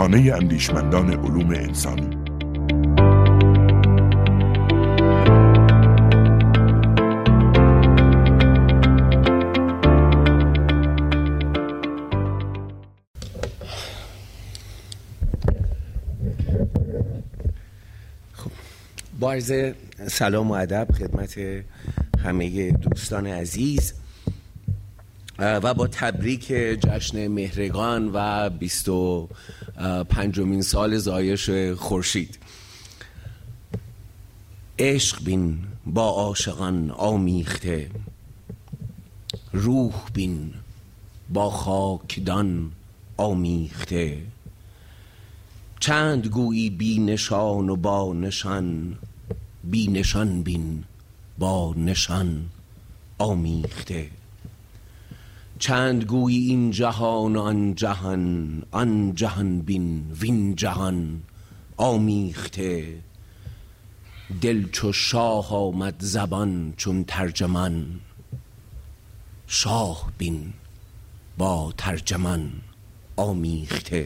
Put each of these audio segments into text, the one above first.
خانه اندیشمندان علوم انسانی. با عرض سلام و ادب خدمت همه دوستان عزیز و با تبریک جشن مهرگان و 25مین سال زایش خورشید. عشق بین با عاشقان آمیخته، روح بین با خاکدان آمیخته. چند گویی بی نشان و با نشان، بی نشان بین با نشان آمیخته. چند گویی این جهان و آن جهان، آن جهان بین وین جهان آمیخته. دل چو شاه آمد زبان چون ترجمان، شاه بین با ترجمان آمیخته.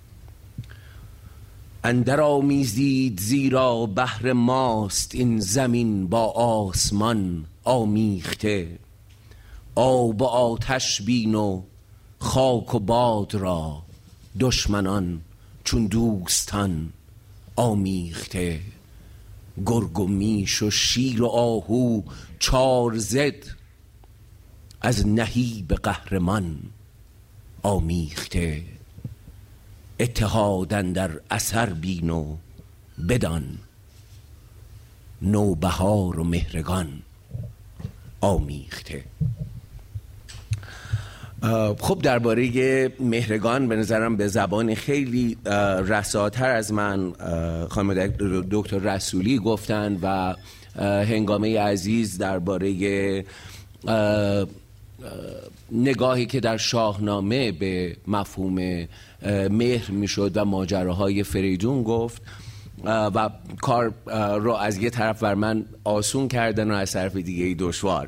اندر آمیزید زیرا بهر ماست، این زمین با آسمان آمیخته. آب و آتش بین و خاک و باد را، دشمنان چون دوستان آمیخته. گرگ و میش و شیر و آهو چار ضد، از نهیب قهرمان آمیخته. اتحاد اندر اثر بین و بدان، نوبهار و مهرگان آمیخته. خب درباره مهرگان به نظرم به زبان خیلی رساتر از من خانم دکتر رسولی گفتن و هنگامه عزیز درباره نگاهی که در شاهنامه به مفهوم مهر میشد و ماجراهای فریدون گفت و کار رو از یه طرف بر من آسون کردن و از طرف دیگه دشوار.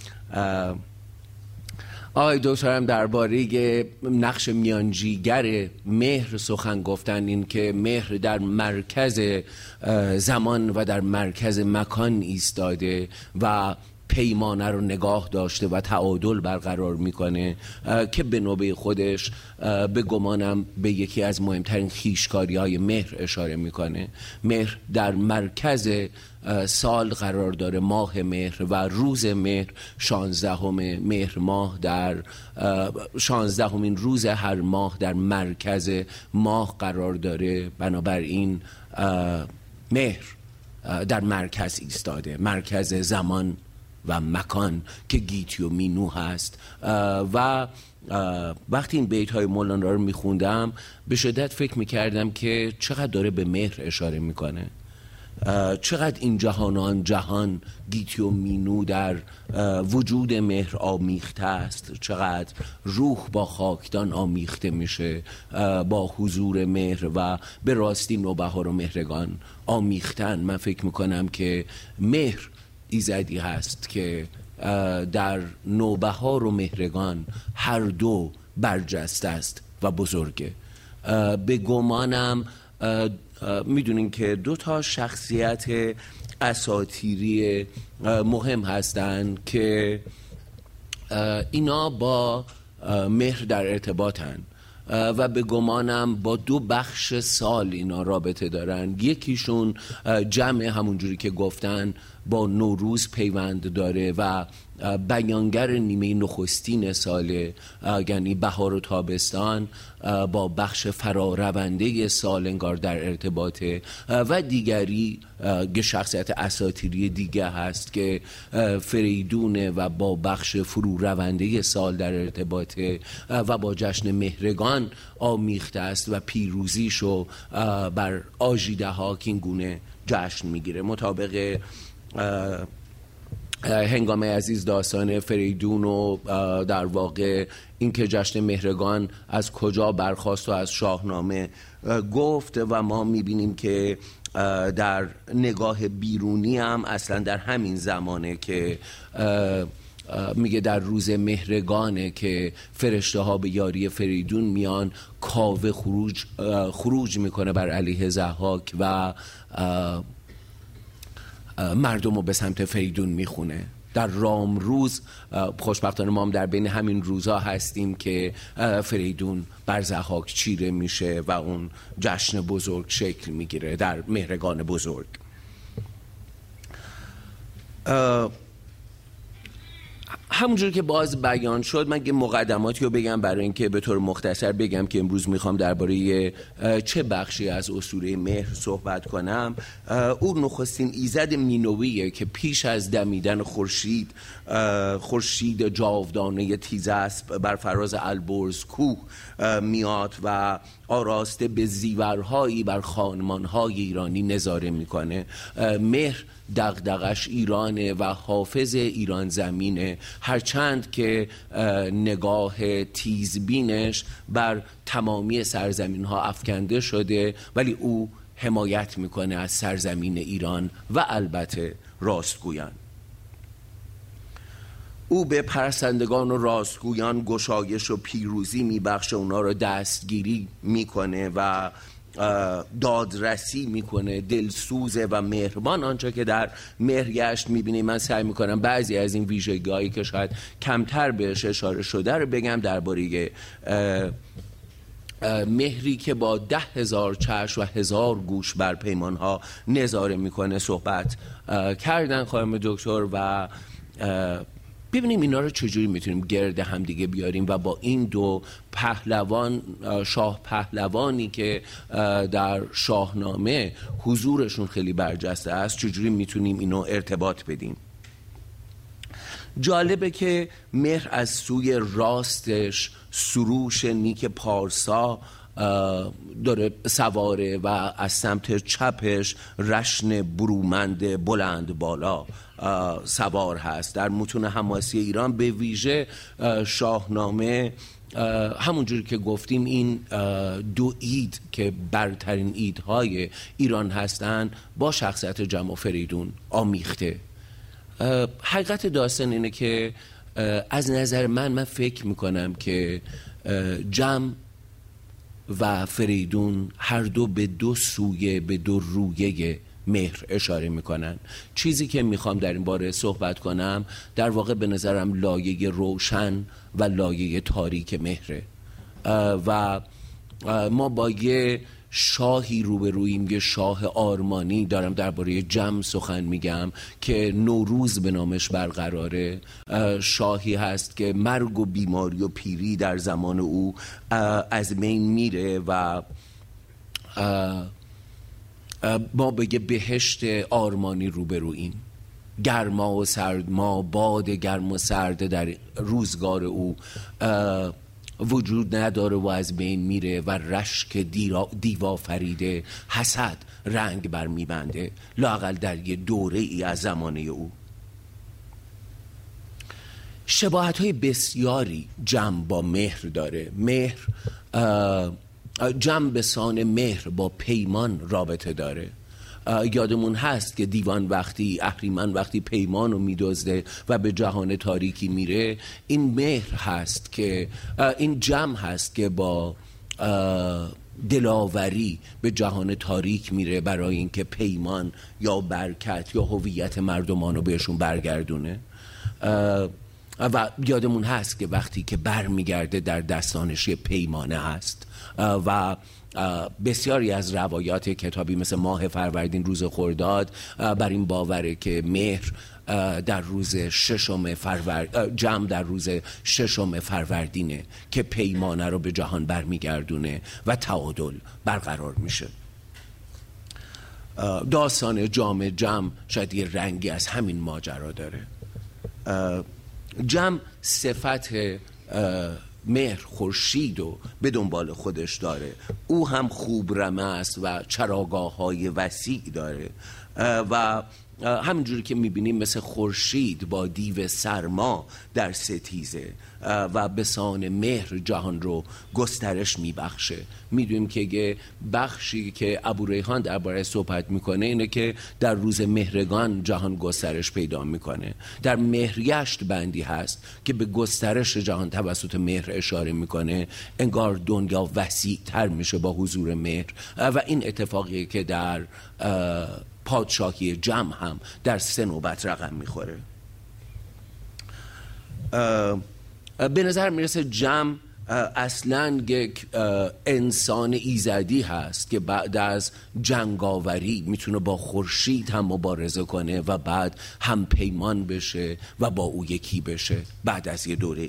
آقای دکترم درباره نقش میانجیگر مهر سخن گفتن، این که مهر در مرکز زمان و در مرکز مکان ایستاده و پیمانه رو نگاه داشته و تعادل برقرار میکنه که به نوبه خودش به گمانم به یکی از مهمترین خویشکاری های مهر اشاره میکنه. مهر در مرکز سال قرار داره، ماه مهر و روز مهر 16 مهر ماه در 16مین روز هر ماه در مرکز ماه قرار داره. بنابراین مهر در مرکز ایستاده، مرکز زمان و مکان که گیتی و مینو هست. و وقتی این بیت های مولانا رو میخوندم به شدت فکر میکردم که چقدر داره به مهر اشاره میکنه، چقدر این جهان و آن جهان گیتی و مینو در وجود مهر آمیخته است، چقدر روح با خاکدان آمیخته میشه با حضور مهر و به راستی نوبهار و مهرگان آمیختن. من فکر میکنم که مهر ایزدی هست که در نوبهار و مهرگان هر دو برجسته است و بزرگه. به گمانم میدونین که 2 شخصیت اساطیری مهم هستن که اینا با مهر در ارتباطن و به گمانم با 2 بخش سال اینا رابطه دارن. یکیشون جمع همونجوری که گفتن با نوروز پیوند داره و بیانگر نیمه نخستین ساله، یعنی بهار و تابستان با بخش فرارونده سال انگار در ارتباطه. و دیگری شخصیت اساطیری دیگه هست که فریدونه و با بخش فرو رونده سال در ارتباطه و با جشن مهرگان آمیخته است و پیروزیشو بر آژیده ها که این گونه جشن میگیره. مطابق هنگامه عزیز داستان فریدون و در واقع این که جشن مهرگان از کجا برخاست و از شاهنامه گفت و ما میبینیم که در نگاه بیرونی هم اصلا در همین زمانه که میگه در روز مهرگانه که فرشته ها به یاری فریدون میان، کاوه خروج میکنه بر علیه ضحاک و مردم رو به سمت فریدون میخونه. در رامروز خوشبختانه ما هم در بین همین روزها هستیم که فریدون بر ضحاک چیره میشه و اون جشن بزرگ شکل میگیره در مهرگان بزرگ. همونجور که باز بیان شد، من یه مقدماتی رو بگم برای اینکه به طور مختصر بگم که امروز میخوام درباره چه بخشی از اسطوره مهر صحبت کنم. او نخستین ایزد مینویه که پیش از دمیدن خورشید جاودانه تیزاسپ بر فراز البرز کوه میاد و آراسته به زیورهایی بر خانمانهای ایرانی نظاره میکنه. مهر دغدغش ایرانه و حافظ ایران زمینه، هرچند که نگاه تیزبینش بر تمامی سرزمین ها افکنده شده، ولی او حمایت میکنه از سرزمین ایران و البته راستگویان. او به پرستندگان و راستگویان گشایش و پیروزی میبخشه، اونا رو دستگیری میکنه و دادرسی میکنه، دلسوزه و مهربان. آنچه که در مهرگشت میبینیم، من سعی میکنم بعضی از این ویژگی‌هایی که شاید کمتر بهش اشاره شده رو بگم. درباره مهری که با 10,000 چشم و 1000 گوش بر پیمانها نظاره میکنه صحبت کردن خانم دکتر و ببینیم اینا رو چجوری میتونیم گرد همدیگه بیاریم و با این دو پهلوان، شاه پهلوانی که در شاهنامه حضورشون خیلی برجسته است، چجوری میتونیم اینو ارتباط بدیم. جالبه که مهر از سوی راستش سروش نیک پارسا داره سواره و از سمت چپش رشن برومند بلند بالا سوار هست. در متون حماسی ایران به ویژه شاهنامه، همونجوری که گفتیم، این دو عید که برترین عیدهای ایران هستند با شخصیت جم و فریدون آمیخته. حقیقت داستان اینه که از نظر من فکر میکنم که جم و فریدون هر دو به دو سویه، به دو رویه مهر اشاره میکنن. چیزی که میخوام در این باره صحبت کنم در واقع به نظرم لایه روشن و لایه تاریک مهره و ما با یه شاهی روبرویم، یه شاه آرمانی. دارم درباره جم سخن میگم که نوروز به نامش برقراره. شاهی هست که مرگ و بیماری و پیری در زمان او از بین میره و ما به یه بهشت آرمانی روبرویم. گرما و سرما، باد گرم و سرد در روزگار او وجود نداره و از بین میره و رشک دیوا فریده حسد رنگ بر میبنده، لااقل در یه دوره ای از زمانه او. شباهت های بسیاری جم با مهر داره. مهر جم به سان مهر با پیمان رابطه داره. یادمون هست که دیوان وقتی، اهریمن وقتی پیمانو میدزده و به جهان تاریکی میره، این مهر هست که این جم هست که با دلاوری به جهان تاریک میره برای اینکه پیمان یا برکت یا هویت مردمانو بهشون برگردونه. و یادمون هست که وقتی که برمیگرده در دستانش یه پیمانه هست و بسیاری از روایات کتابی مثل ماه فروردین، روز خرداد، بر این باوره که مهر در روز جم در روز 6 فروردینه که پیمانه رو به جهان برمیگردونه و تعادل برقرار میشه. داستان جام جم شاید یه رنگی از همین ماجرا داره. جم صفت مهر خورشید و به دنبال خودش داره. او هم خوب رمه است و چراگاه های وسیع داره و همینجوری که میبینیم مثل خورشید با دیو سرما در ستیزه و به سان مهر جهان رو گسترش میبخشه. میدونیم که یه بخشی که ابوریحان درباره صحبت میکنه اینه که در روز مهرگان جهان گسترش پیدا میکنه. در مهریشت بندی هست که به گسترش جهان توسط مهر اشاره میکنه، انگار دنیا وسیع تر میشه با حضور مهر و این اتفاقیه که در پادشاهی جم هم در 3 نوبت رقم میخوره. به نظر میرسه جم اصلا یک انسان ایزدی هست که بعد از جنگاوری میتونه با خورشید هم مبارزه کنه و بعد هم پیمان بشه و با او یکی بشه بعد از یه دوره ای.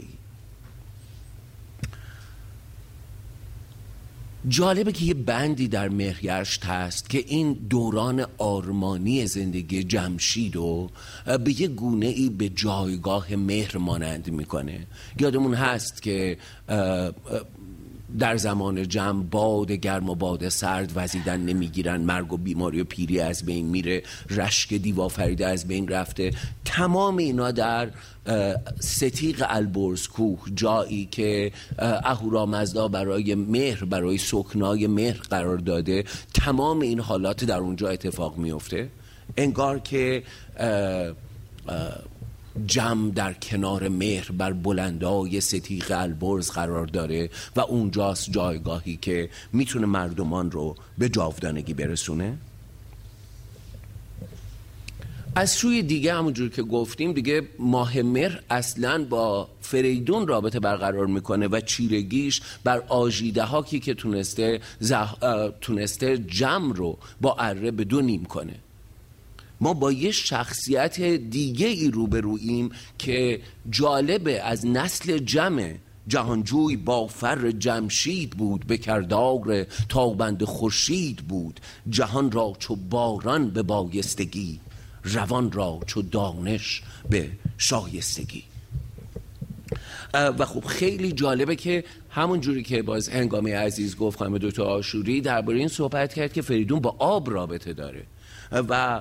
جالبه که یه بندی در مهریشت هست که این دوران آرمانی زندگی جمشید رو به یه گونه ای به جایگاه مهر مانند میکنه. یادمون هست که در زمان جمع باد گرم و باد سرد وزیدن نمیگیرن، مرگ و بیماری و پیری از بین میره، رشک دیوافریده از بین رفته. تمام اینا در ستیق البرز کوه، جایی که اهورامزدا برای مهر، برای سکنای مهر قرار داده، تمام این حالات در اونجا اتفاق میفته. انگار که جم در کنار مهر بر بلندای ستیق البرز قرار داره و اونجاست جایگاهی که میتونه مردمان رو به جاودانگی برسونه. از سوی دیگه همونجور که گفتیم دیگه ماه مهر اصلا با فریدون رابطه برقرار میکنه و چیرگیش بر آژیده هاکی که تونسته جم رو با اره به 2 نیم کنه. ما با یه شخصیت دیگه ای روبروییم که جالبه، از نسل جمع. جهانجوی با فر جمشید بود، به کردار تابند خورشید بود. جهان را چو باران به بایستگی، روان را چو دانش به شایستگی. و خب خیلی جالبه که همون جوری که باز هنگامی عزیز گفت خانم دکتر آشوری درباره این صحبت کرد که فریدون با آب رابطه داره و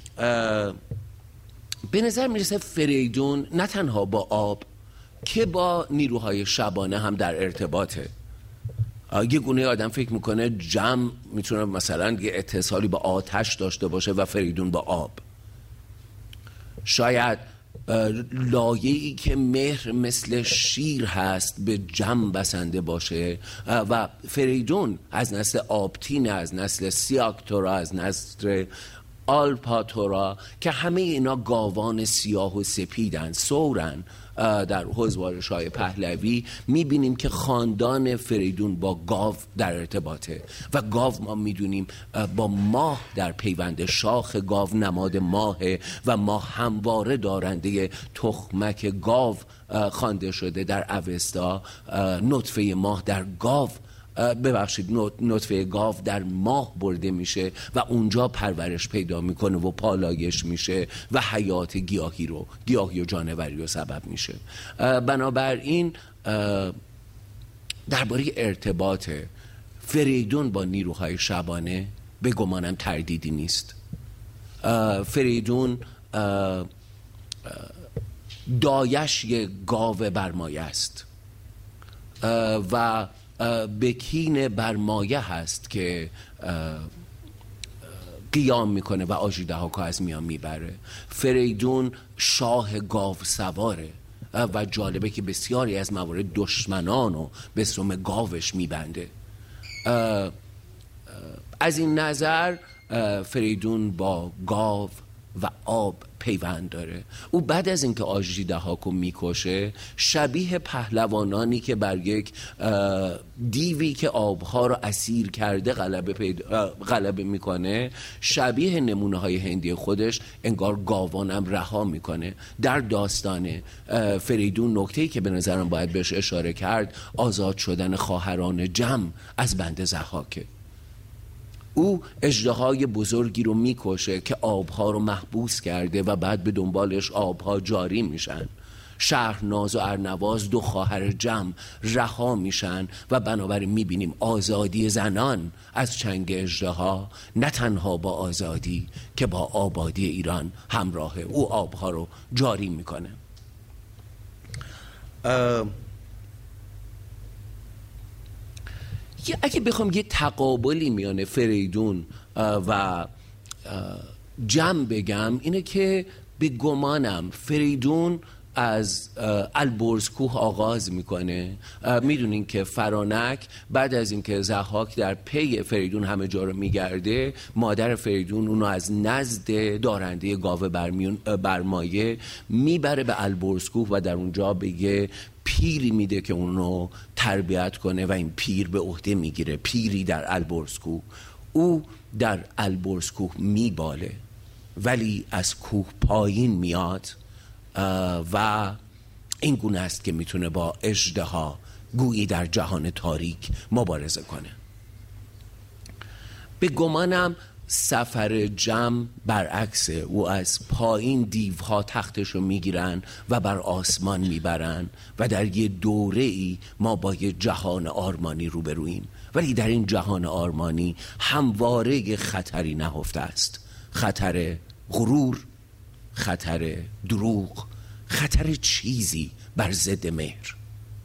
به نظر میرسه فریدون نه تنها با آب که با نیروهای شبانه هم در ارتباطه. یه گونه آدم فکر میکنه جم میتونه مثلا یه اتصالی با آتش داشته باشه و فریدون با آب. شاید لایه‌ای که مهر مثل شیر هست به جم بسنده باشه و فریدون از نسل آبتین، از نسل سیاکتورا، از نسل آلپاتورا که همه اینا گاوان سیاه و سپیدن، سورن. در حضوارش‌های پهلوی میبینیم که خاندان فریدون با گاو در ارتباطه و گاو ما میدونیم با ماه در پیوند. شاخ گاو نماد ماهه و ماه همواره دارنده تخمک گاو خوانده شده. در اوستا نطفه ماه در گاو نطفه گاو در ماه برده میشه و اونجا پرورش پیدا میکنه و پالایش میشه و حیات گیاهی و جانوری رو سبب میشه. بنابراین درباره ارتباط فریدون با نیروهای شبانه به گمانم تردیدی نیست. فریدون دایش یک گاو برمایه است و بکین برمایه هست که قیام میکنه و آژیده ها که از میان میبره. فریدون شاه گاو سواره و جالبه که بسیاری از موارد دشمنانو به سم گاوش میبنده. از این نظر فریدون با گاو و آب پیوند داره. او بعد از اینکه آژیده هاکو میکشه شبیه پهلوانانی که بر یک دیوی که آبها رو اسیر کرده غلبه میکنه، شبیه نمونه های هندی خودش انگار گاوانم رها میکنه. در داستان فریدون نکته‌ای که به نظرم باید بهش اشاره کرد آزاد شدن خواهران جم از بند ضحاکه. او اژدهای بزرگی رو میکشه که آبها رو محبوس کرده و بعد به دنبالش آبها جاری میشن. شهرناز و ارنواز 2 خواهر جم رها میشن و بنابراین میبینیم آزادی زنان از چنگ اژدها نه تنها با آزادی که با آبادی ایران همراهه. او آبها رو جاری میکنه. اگه بخوام یه تقابلی میان فریدون و جم بگم، اینه که به گمانم فریدون از البرز کوه آغاز میکنه. میدونین که فرانک بعد از اینکه ضحاک در پی فریدون همه جا رو میگرده، مادر فریدون اونو از نزد دارنده گاوه برمایه میبره به البرز کوه و در اونجا بگه پیری میده که اونو تربیت کنه و این پیر به عهده میگیره، پیری در البرز کوه. او در البرز کوه میباله ولی از کوه پایین میاد و این گونه است که میتونه با اژدها گویی در جهان تاریک مبارزه کنه. به گمانم سفر جم برعکسه. او از پایین دیوها تختشو میگیرن و بر آسمان میبرن و در یه دوره ای ما با یه جهان آرمانی روبرویم، ولی در این جهان آرمانی همواره خطری نهفته است. خطر غرور، خطر دروغ، خطر چیزی بر ضد مهر.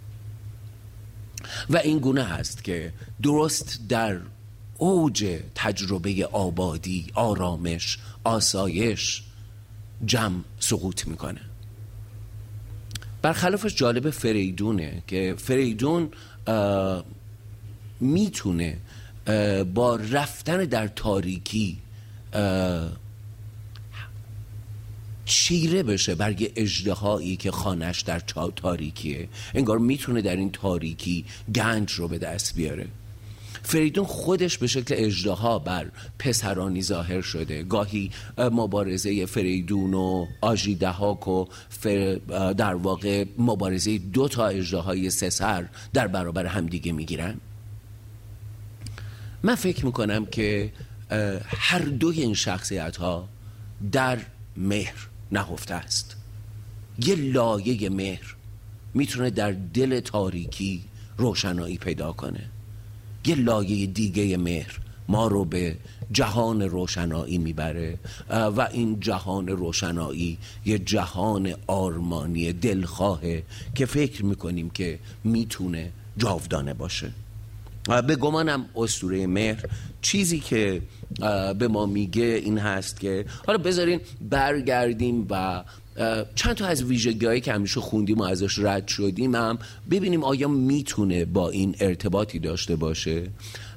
و این گونه هست که درست در اوج تجربه آبادی، آرامش، آسایش جم سقوط میکنه. برخلافش جالب فریدونه که فریدون میتونه با رفتن در تاریکی چیره بشه بر یه اژدهایی که خانش در تاریکیه. انگار میتونه در این تاریکی گنج رو به دست بیاره. فریدون خودش به شکل اژدها بر پسرانی ظاهر شده. گاهی مبارزه فریدون و آژیدهاک و در واقع مبارزه 2 تا اژدهای 3 سر در برابر همدیگه میگیرن. من فکر میکنم که هر دوی این شخصیت ها در مهر نهفته است. یه لایه مهر میتونه در دل تاریکی روشنایی پیدا کنه. یه لایه دیگه مهر ما رو به جهان روشنایی میبره و این جهان روشنایی یه جهان آرمانی دلخواهه که فکر میکنیم که میتونه جاودانه باشه. به گمانم اسطوره مهر چیزی که به ما میگه این هست که حالا بذارین برگردیم و چند تا از ویژگی‌هایی که همیشه خوندیم و ازش رد شدیم هم ببینیم آیا میتونه با این ارتباطی داشته باشه.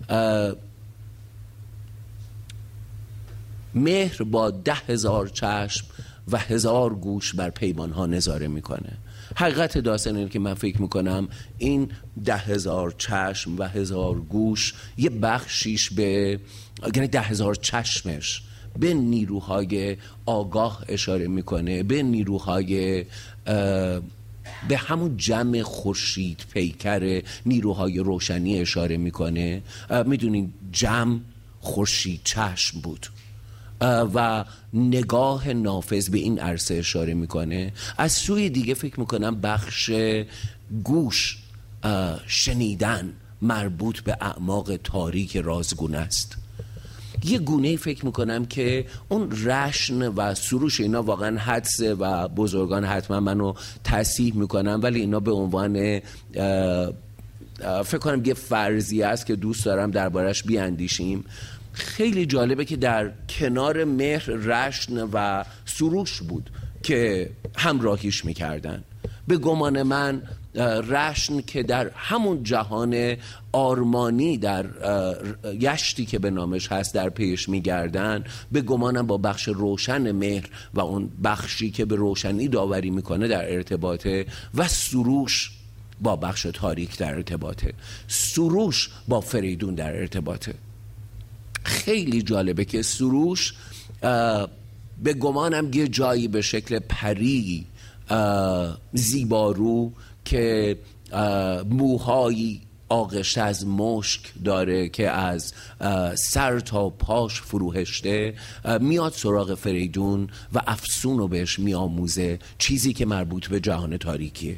مهر با 10,000 چشم و 1000 گوش بر پیمانها نظاره میکنه. حقیقت داستان اینه که من فکر میکنم این 10,000 چشم و 1000 گوش یه بخشیش به، یعنی 10,000 چشمش به نیروهای آگاه اشاره میکنه، به نیروهای به همون جمع خورشید پیکر نیروهای روشنی اشاره میکنه. میدونین جمع خورشید چشم بود و نگاه نافذ به این عرصه اشاره میکنه. از سوی دیگه فکر میکنم بخش گوش، شنیدن، مربوط به اعماق تاریک رازگونه است. یه گونه فکر میکنم که اون رشن و سروش اینا واقعا حدسه و بزرگان حتما منو تصحیح میکنم، ولی اینا به عنوان فکر کنم یه فرضیه است که دوست دارم دربارش بیاندیشیم. خیلی جالبه که در کنار مهر رشن و سروش بود که همراهیش میکردن. به گمان من رشن که در همون جهان آرمانی در یشتی که به نامش هست در پیش میگردن، به گمانم با بخش روشن مهر و اون بخشی که به روشنی داوری میکنه در ارتباطه و سروش با بخش تاریک در ارتباطه، سروش با فریدون در ارتباطه. خیلی جالبه که سروش به گمانم یه جایی به شکل پری زیبارو که موهایی آغشته از مشک داره که از سر تا پاش فروهشته، میاد سراغ فریدون و افسون رو بهش میآموزه، چیزی که مربوط به جهان تاریکیه.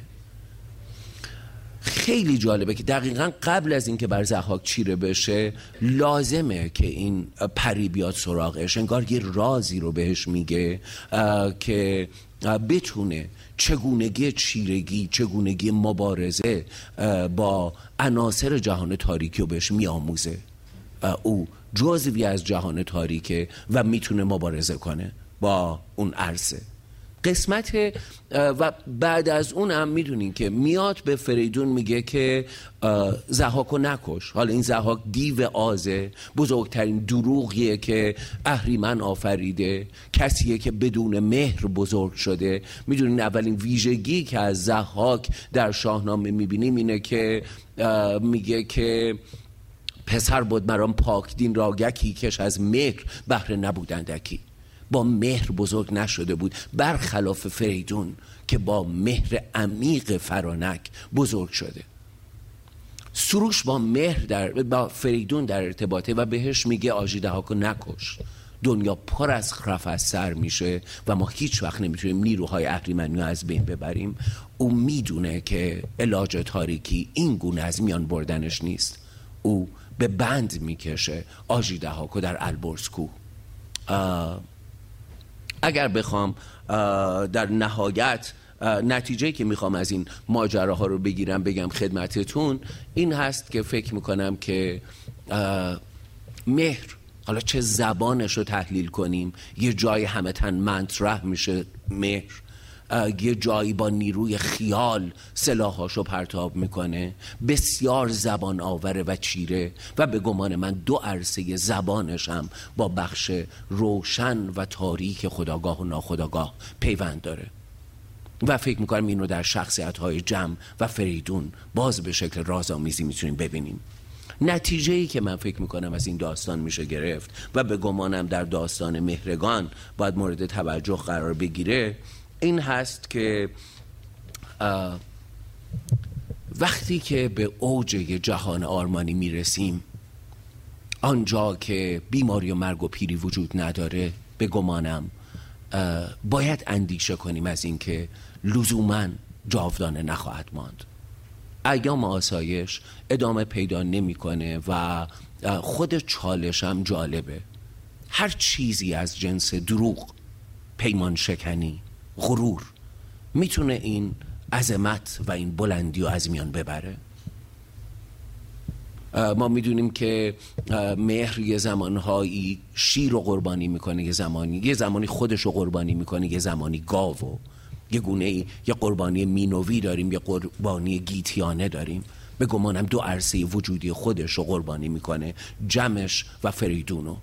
خیلی جالبه که دقیقاً قبل از اینکه بر ضحاک چیره بشه لازمه که این پری بیاد سراغش، انگار یه رازی رو بهش میگه که بتونه چگونگی چیرگی، چگونگی مبارزه با عناصر جهان تاریکی رو بهش میآموزه. او جزوی از جهان تاریکه و میتونه مبارزه کنه با اون عرصه. قسمت و بعد از اون هم میدونین که میاد به فریدون میگه که ضحاکو نکش. حالا این ضحاک دیو آزه، بزرگترین دروغیه که اهریمن آفریده، کسیه که بدون مهر بزرگ شده. میدونین اولین ویژگی که از ضحاک در شاهنامه میبینیم اینه که میگه که پسر بود مرام پاک دین راگکی کش از مهر بهره نبودندکی. با مهر بزرگ نشده بود، برخلاف فریدون که با مهر عمیق فرانک بزرگ شده. سروش با فریدون در ارتباطه و بهش میگه آژیدهاکو نکش، دنیا پر از خرف از سر میشه و ما هیچ وقت نمیتونیم نیروهای اهریمنی رو از بین ببریم. او میدونه که علاج تاریکی این گونه از میان بردنش نیست. او به بند میکشه آژیدهاکو در البرز کوه. اگر بخوام در نهایت نتیجه‌ای که میخوام از این ماجراها رو بگیرم بگم خدمتتون، این هست که فکر میکنم که مهر، حالا چه زبانش رو تحلیل کنیم، یه جای همه تن مطرح میشه مهر، یه جایی با نیروی خیال سلاحاشو پرتاب میکنه، بسیار زبان آوره و چیره و به گمان من دو عرصه زبانش هم با بخش روشن و تاریک خودآگاه و ناخودآگاه پیوند داره و فکر میکنم این رو در شخصیت‌های جم و فریدون باز به شکل رازآمیزی میتونیم ببینیم. نتیجه‌ای که من فکر میکنم از این داستان میشه گرفت و به گمانم در داستان مهرگان باید مورد توجه قرار بگیره این هست که وقتی که به اوج جهان آرمانی میرسیم، آنجا که بیماری و مرگ و پیری وجود نداره، به گمانم باید اندیشه کنیم از این که لزوماً جاودانه نخواهد ماند. ایام آسایش ادامه پیدا نمیکنه و خود چالش هم جالبه. هر چیزی از جنس دروغ، پیمان شکنی، غرور میتونه این عظمت و این بلندی رو از میان ببره. ما میدونیم که مهر یه زمانهایی شیر رو قربانی میکنه، یه زمانی خودش رو قربانی میکنه، یه زمانی گاو، یه گونه‌ای یه قربانی مینوی داریم، یه قربانی گیتیانه داریم. به گمانم دو عرصه وجودی خودش رو قربانی میکنه، جمش و فریدونو.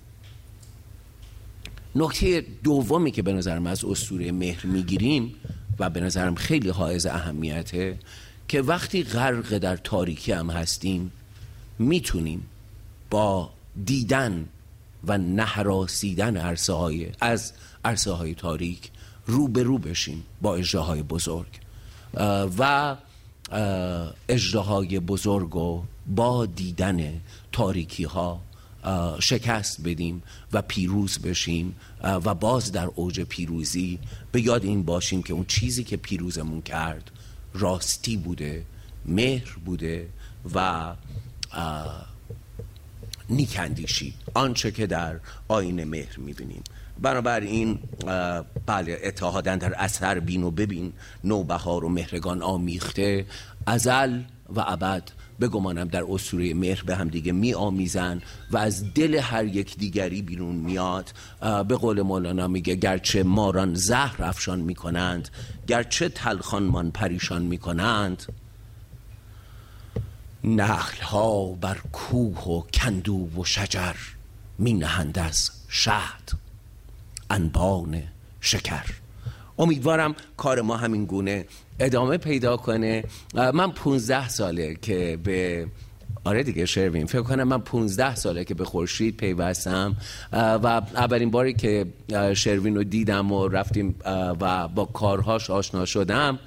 نکته دومی که به نظرم از اسطوره مهر میگیریم و به نظرم خیلی حائز اهمیته که وقتی غرق در تاریکی هم هستیم میتونیم با دیدن و نهراسیدن از عرصه های تاریک رو به رو بشیم با اژدهای بزرگ و اژدهای بزرگ و با دیدن تاریکی ها شکست بدیم و پیروز بشیم و باز در اوج پیروزی به یاد این باشیم که اون چیزی که پیروزمون کرد راستی بوده، مهر بوده و نیکندیشی، آنچه که در آیین مهر میبینیم. بنابراین بله، اتحادن در اثر بین و ببین، نوبهار و مهرگان آمیخته، ازل و ابد به گمانم در اسطوره مهر به هم دیگه می آمیزن و از دل هر یک دیگری بیرون میاد. به قول مولانا میگه گرچه ماران زهر افشان میکنند، گرچه تلخان من پریشان میکنند، نخل ها بر کوه و کندو و شجر، می نهند از شهد انبان شکر. امیدوارم کار ما همین گونه ادامه پیدا کنه. من 15 ساله که آره دیگه شروین، فکر کنم من 15 ساله که به خورشید پیوستم و اولین باری که شروین رو دیدم و رفتیم و با کارهاش آشنا شدم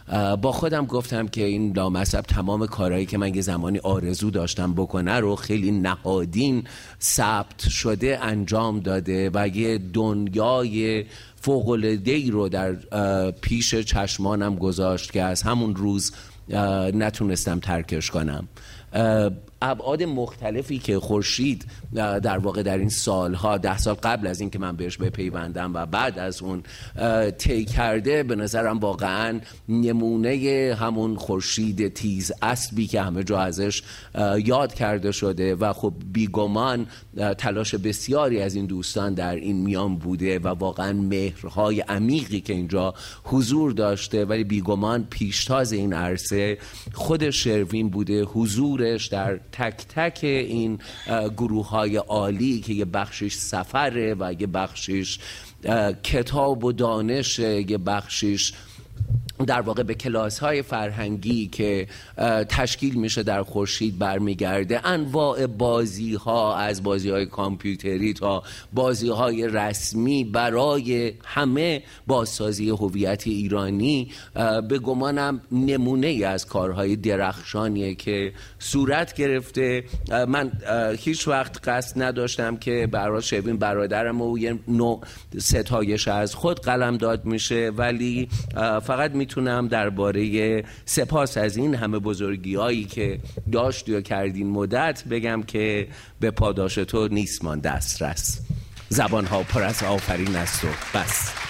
با خودم گفتم که این لامصب تمام کارهایی که من یه زمانی آرزو داشتم بکنه رو خیلی نهادین ثبت شده انجام داده و یه دنیای فوق‌العاده‌ای رو در پیش چشمانم گذاشت که از همون روز نتونستم ترکش کنم. ابعاد مختلفی که خورشید در واقع در این سالها 10 سال قبل از این که من بهش بپیوندم و بعد از اون طی کرده، به نظرم واقعا نمونه همون خورشید تیز اسبی که همه جا ازش یاد کرده شده و خب بیگمان تلاش بسیاری از این دوستان در این میان بوده و واقعا مهرهای عمیقی که اینجا حضور داشته، ولی بیگمان پیشتاز این عرصه خود شروین بوده، حضورش در تک تک این گروه های عالی که یه بخشش سفره و یه بخشش کتاب و دانش، یه بخشش در واقع به کلاس های فرهنگی که تشکیل میشه در خورشید برمیگرده. انواع بازی ها، از بازی های کامپیوتری تا بازی های رسمی برای همه بازسازی هویت ایرانی، به گمانم نمونه ای از کارهای درخشانیه که صورت گرفته. من هیچ وقت قصد نداشتم که برای شروین برادرم و یه نوع ستایش از خود قلم داد میشه، ولی فقط میتونم درباره سپاس از این همه بزرگیایی که داشتی و کردین مدت بگم که به پاداش تو نیست مان دسترس. زبانها پر از آفرین است و بس.